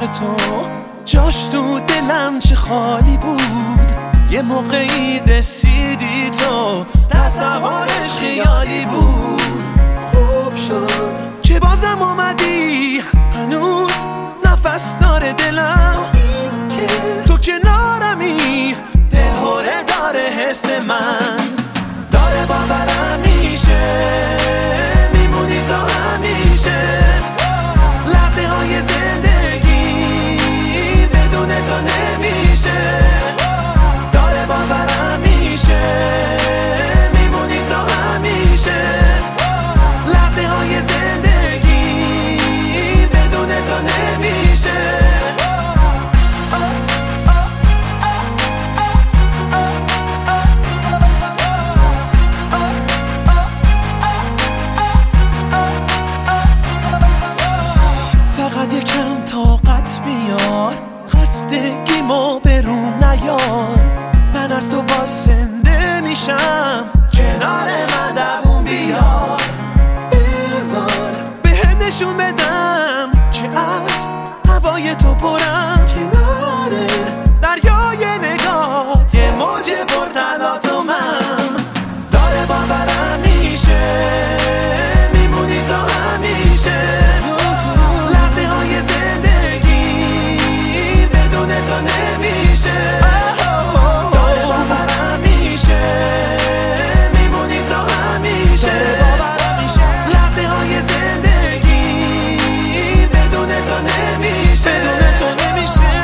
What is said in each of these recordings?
تو جاش تو دلم چه خالی بود. یه موقعی رسیدی تو تصورش خیالی بود. خوب شد که بازم اومدی، هنوز نفس داره دلم. تو کنارمی دلهوره داره حس من، داره باورم میشه میمونی تا همیشه. لحظه های زندگی بدون تو نمیشه، داره باورم میشه میمونی تا همیشه. لحظه های زندگی بدون تو نمیشه. فقط یکم طاقت بیار، خستگیمو به روم نیار. من از تو باز زنده میشم، کنار من دووم بیار. بذار بهم نشون بدم که از هوای تو پرم. کنار دریای نگات یه موج پرطلا من، داره باورم میشه میمونی تا همیشه. تو نمیشه، داره باورم میشه میمونی تا همیشه. لحظه های زندگی بدون تو نمیشه، بدون تو نمیشه.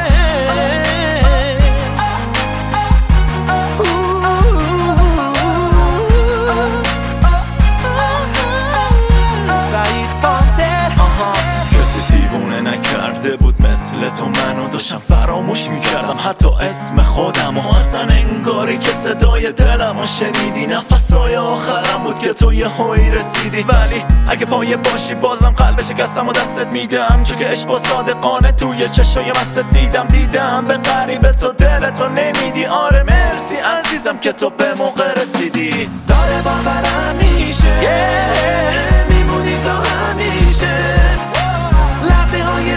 سعید پانتر کسی دیوونه نکرده بود مثل تو، منو داشتم فراموش میکردم حتی اسم خودم. و اصلا انگاری که صدای دلمو شنیدی. نفسای آخرم بود که تو یه هایی رسیدی. ولی اگه پایه باشی بازم قلب شکستم و دستت میدم، چون که عشق و صادقانه توی چشای مست دیدم به قریب تو دلتو نمیدی. آره مرسی عزیزم که تو به موقع رسیدی، داره باورم میشه میمونی تا همیشه. لحظه های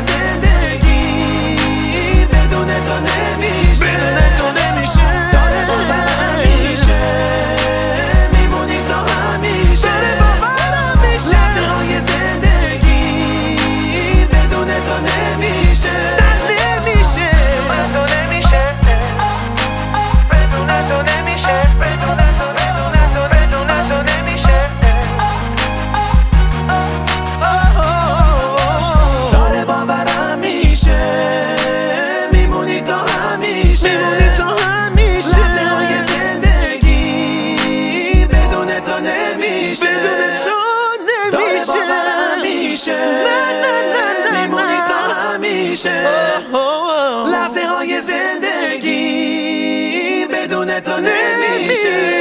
زندگی بدون تو نمیشه، بدون تو نمیشه. داره باورم میشه میمونی تا همیشه، داره باورم میشه. لحظه های زندگی بدون تو نمیشه، نمیشه، بدون تو نمیشه، بدون تو نمیشه، بدون تو نمیشه. داره باورم میشه میمونی تا همیشه، میمونی تا همیشه. لحظه های زندگی بدون تو نمیشه، بدون تو نمیشه. داره باورم میشه میمونی تا همیشه. لحظه های زندگی بدون تو نمیشه.